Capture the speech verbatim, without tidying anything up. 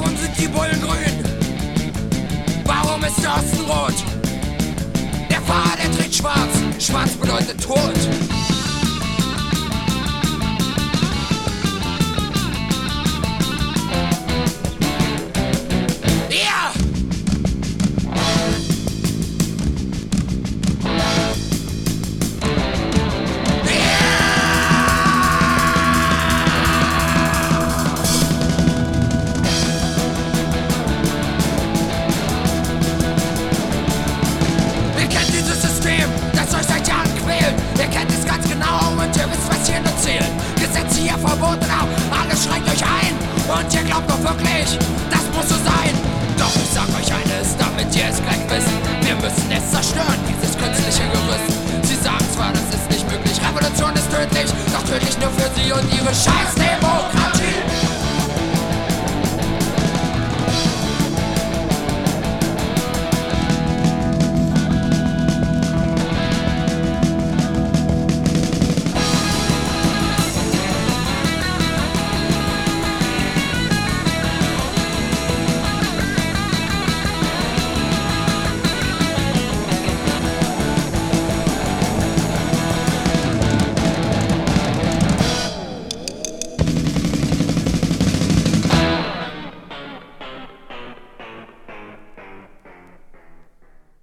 Warum sind die Bullen grün? Warum ist der Osten rot? Der Fahrer, der trägt schwarz. Schwarz bedeutet Tod. Ja! Ihr kennt dieses System, das euch seit Jahren quält. Ihr kennt es ganz genau und ihr wisst, was hier nur zählt. Gesetze hier verboten auch, alles schränkt euch ein. Und ihr glaubt doch wirklich, das muss so sein. Doch ich sag euch eines, damit ihr es gleich wisst: Wir müssen es zerstören, dieses künstliche Gerüst. Sie sagen zwar, das ist nicht möglich, Revolution ist tödlich, doch tödlich nur für sie und ihre Scheiß-Demokratie.